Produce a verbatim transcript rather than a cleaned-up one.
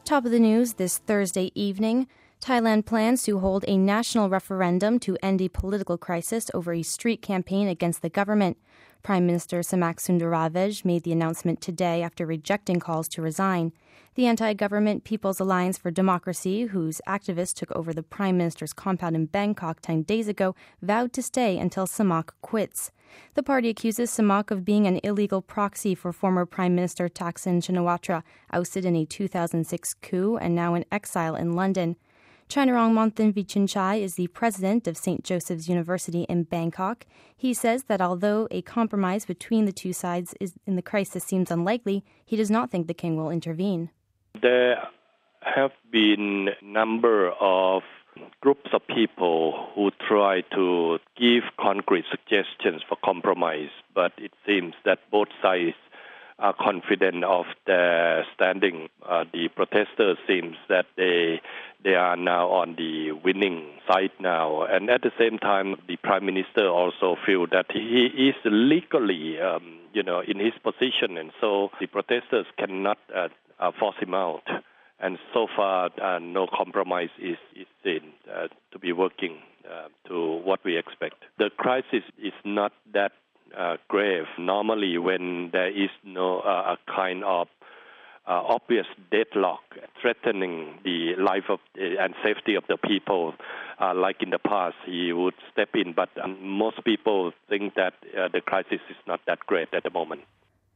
Top of the news this Thursday evening. Thailand plans to hold a national referendum to end a political crisis over a street campaign against the government. Prime Minister Samak Sundaravej made the announcement today after rejecting calls to resign. The anti-government People's Alliance for Democracy, whose activists took over the Prime Minister's compound in Bangkok ten days ago, vowed to stay until Samak quits. The party accuses Samak of being an illegal proxy for former Prime Minister Thaksin Shinawatra, ousted in a two thousand six coup and now in exile in London. Chanarong Monthan Vichunchai is the president of Saint Joseph's University in Bangkok. He says that although a compromise between the two sides is in the crisis seems unlikely, he does not think the king will intervene. There have been a number of groups of people who try to give concrete suggestions for compromise, but it seems that both sides are confident of their standing. Uh, the protesters seems that they they are now on the winning side now, and at the same time, the prime minister also feels that he is legally, um, you know, in his position, and so the protesters cannot uh, uh, force him out. And so far, uh, no compromise is, is seen uh, to be working uh, to what we expect. The crisis is not that uh, grave. Normally, when there is no uh, a kind of uh, obvious deadlock threatening the life of uh, and safety of the people, uh, like in the past, he would step in. But um, most people think that uh, the crisis is not that great at the moment.